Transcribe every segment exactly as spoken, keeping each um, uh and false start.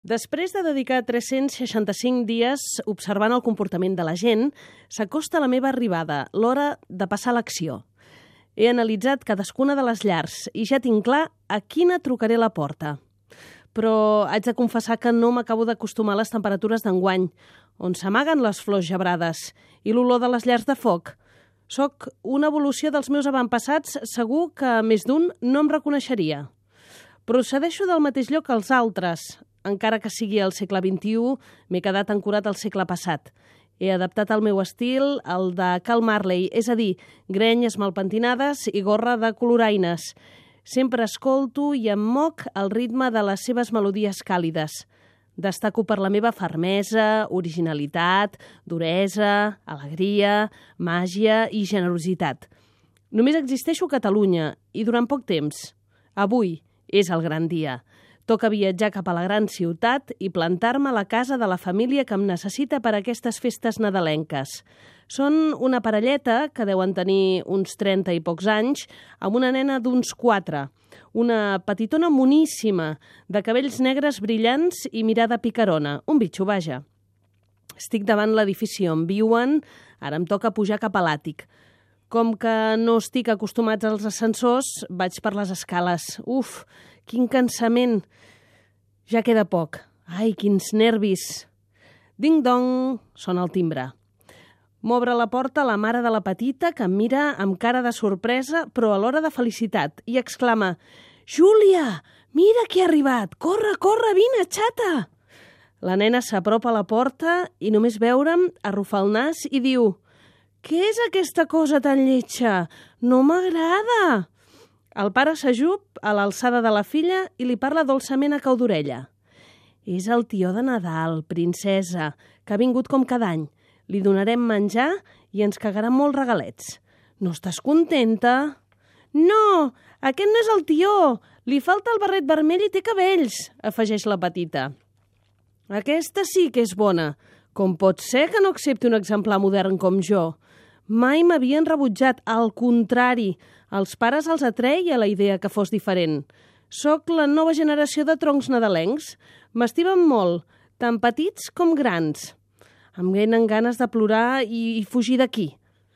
Després de dedicar tres-cents seixanta-cinc dies observant el comportament de la gent, s'acosta la meva arribada, l'hora de passar a l'acció. He analitzat cadascuna de les llars i ja tinc clar a quina trucaré a la porta. Però haig de confessar que no m'acabo d'acostumar a les temperatures d'enguany, on s'amaguen les flors gebrades i l'olor de les llars de foc. Soc una evolució dels meus avantpassats, segur que més d'un no em reconeixeria. Procedeixo del mateix lloc que els altres. Encara que sigui al segle vint-i-u, m'he quedat ancorat al segle passat. He adaptat el meu estil al de Cal Marley, és a dir, grenyes mal pentinades i gorra de coloraines. Sempre escolto i em moc al ritme de les seves melodies càlides. Destaco per la meva fermesa, originalitat, duresa, alegria, màgia i generositat. Només existeixo a Catalunya i durant poc temps. Avui és el gran dia. Toca viatjar cap a la gran ciutat i plantar-me a la casa de la família que em necessita per a aquestes festes nadalenques. Són una parelleta que deuen tenir uns trenta i pocs anys, amb una nena d'uns quatre. Una petitona moníssima, de cabells negres brillants i mirada picarona. Un bitxo, vaja. Estic davant l'edifici on viuen, ara em toca pujar cap a l'àtic. Com que no estic acostumats als ascensors, vaig per les escales. Uf, quin cansament! Ja queda poc. Ai, quins nervis! Ding-dong! Sona el timbre. M'obre la porta la mare de la petita, que em mira amb cara de sorpresa, però alhora de felicitat, i exclama: «Júlia, mira qui ha arribat! Corre, corre, vine, xata!» La nena s'apropa a la porta i només veure'm arrufa el nas i diu: «Què és aquesta cosa tan lletja? No m'agrada!» El pare s'ajup a l'alçada de la filla i li parla dolçament a cau d'orella. «És el tió de Nadal, princesa, que ha vingut com cada any. Li donarem menjar i ens cagarà molts regalets. No estàs contenta?» «No, aquest no és el tió. Li falta el barret vermell i té cabells», afegeix la petita. «Aquesta sí que és bona. Com pot ser que no accepti un exemplar modern com jo? Mai m'havien rebutjat, al contrari. Els pares els atreia la idea que fos diferent. Soc la nova generació de troncs nadalencs. M'estimen molt, tant petits com grans. Em venen ganes de plorar i fugir d'aquí».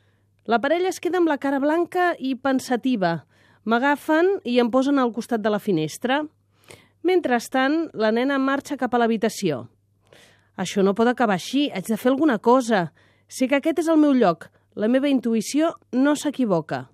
La parella es queda amb la cara blanca i pensativa. M'agafen i em posen al costat de la finestra. Mentrestant, la nena marxa cap a l'habitació. «Això no pot acabar així, haig de fer alguna cosa. Sé que aquest és el meu lloc. La meva intuïció no s'equivoca».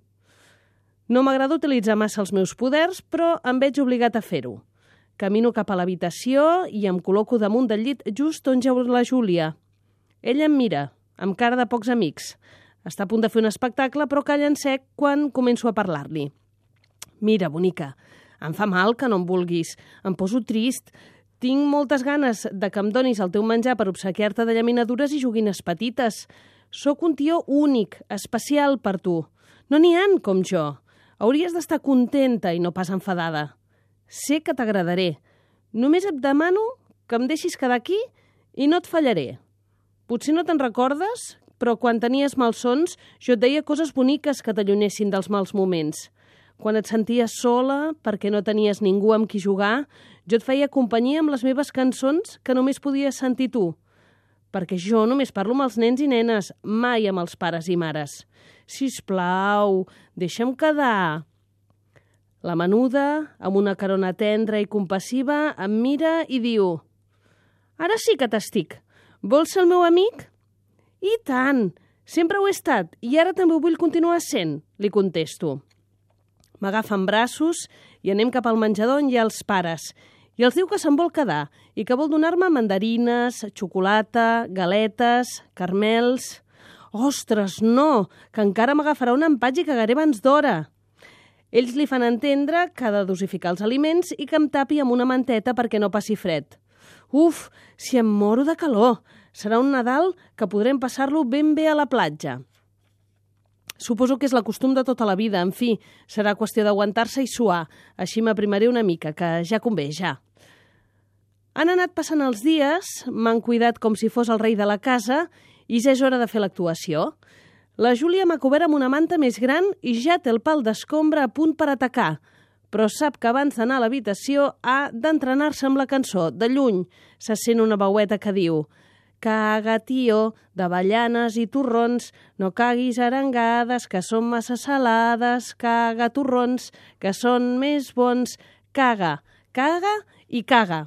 No m'agrada utilitzar massa els meus poders, però em veig obligat a fer-ho. Camino cap a l'habitació i em col·loco damunt del llit just on jeu la Júlia. Ella em mira, amb cara de pocs amics. Està a punt de fer un espectacle, però calla en sec quan començo a parlar-li. «Mira, bonica, em fa mal que no em vulguis. Em poso trist. Tinc moltes ganes de que em donis el teu menjar per obsequiar-te de llaminadures i joguines petites. Soc un tió únic, especial per tu. No n'hi han com jo. Hauries d'estar contenta i no pas enfadada. Sé que t'agradaré. Només et demano que em deixis quedar aquí i no et fallaré. Potser no te'n recordes, però quan tenies malsons jo et deia coses boniques que t'allunessin dels mals moments. Quan et senties sola perquè no tenies ningú amb qui jugar, jo et feia companyia amb les meves cançons que només podies sentir tu. Perquè jo només parlo amb els nens i nenes, mai amb els pares i mares. Sisplau, deixa'm quedar». La menuda, amb una carona tendra i compassiva, em mira i diu: «Ara sí que t'estic. Vols ser el meu amic?» «I tant! Sempre ho he estat i ara també ho vull continuar sent», li contesto. M'agafa en braços i anem cap al menjador on hi ha els pares. I els diu que se'n vol quedar i que vol donar-me mandarines, xocolata, galetes, carmels... «Ostres, no! Que encara m'agafarà un empatx i cagaré abans d'hora!» Ells li fan entendre que ha de dosificar els aliments i que em tapi amb una manteta perquè no passi fred. Uf, si em moro de calor! Serà un Nadal que podrem passar-lo ben bé a la platja. Suposo que és la costum de tota la vida. En fi, serà qüestió d'aguantar-se i suar. Així m'aprimaré una mica, que ja convé, ja. Han anat passant els dies, m'han cuidat com si fos el rei de la casa i ja és hora de fer l'actuació. La Júlia m'ha cobert amb una manta més gran i ja té el pal d'escombra a punt per atacar. però sap que abans d'anar a l'habitació ha d'entrenar-se amb la cançó. De lluny se sent una veueta que diu: «Caga, tio, d'avellanes i torrons, no caguis arengades, que són massa salades, caga torrons, que són més bons, caga, caga i caga».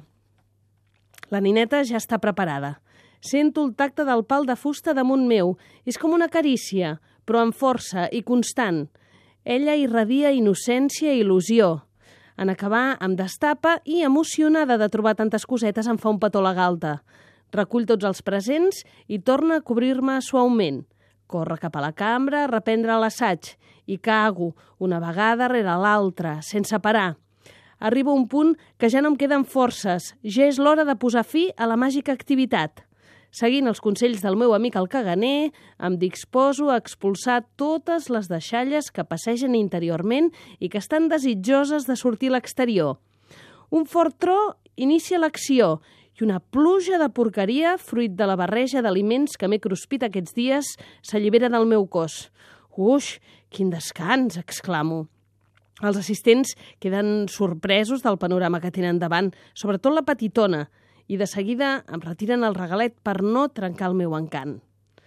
La nineta ja està preparada. Sento el tacte del pal de fusta damunt meu. És com una carícia, però amb força i constant. Ella irradia innocència i il·lusió. En acabar, em destapa i, emocionada de trobar tantes cosetes, em fa un petó a la galta. Recull tots els presents i torna a cobrir-me suaument. Corre cap a la cambra a reprendre l'assaig i cago una vegada rere l'altra, sense parar. Arriba un punt que ja no em queden forces. Ja és l'hora de posar fi a la màgica activitat. Seguint els consells del meu amic el caganer, em disposo a expulsar totes les deixalles que passegen interiorment i que estan desitjoses de sortir a l'exterior. Un fort tro inicia l'acció i una pluja de porqueria, fruit de la barreja d'aliments que m'he cruspit aquests dies, s'allibera del meu cos. Uix, quin descans, exclamo. Els assistents queden sorpresos del panorama que tenen davant, sobretot la petitona, i de seguida em retiren el regalet per no trencar el meu encant.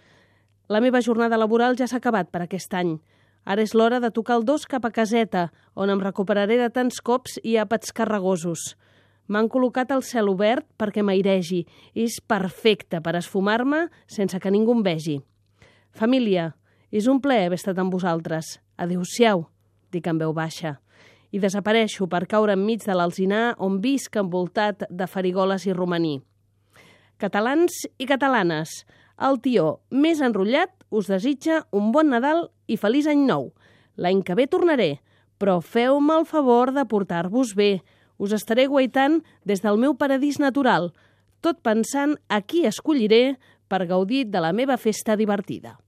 La meva jornada laboral ja s'ha acabat per aquest any. Ara és l'hora de tocar el dos cap a caseta, on em recuperaré de tants cops i àpats carregosos. M'han col·locat el cel obert perquè m'airegi. És perfecte per esfumar-me sense que ningú em vegi. Família, és un plaer haver estat amb vosaltres. Adéu-siau, dic en veu baixa. I desapareixo per caure enmig de l'alzinar on visc envoltat de farigoles i romaní. Catalans i catalanes, el tió més enrotllat us desitja un bon Nadal i feliç any nou. L'any que ve tornaré, però feu-me el favor de portar-vos bé. Us estaré guaitant des del meu paradís natural, tot pensant a qui escolliré per gaudir de la meva festa divertida.